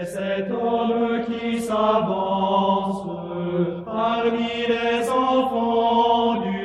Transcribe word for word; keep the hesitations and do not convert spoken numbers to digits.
cet homme qui s'avance parmi les enfants du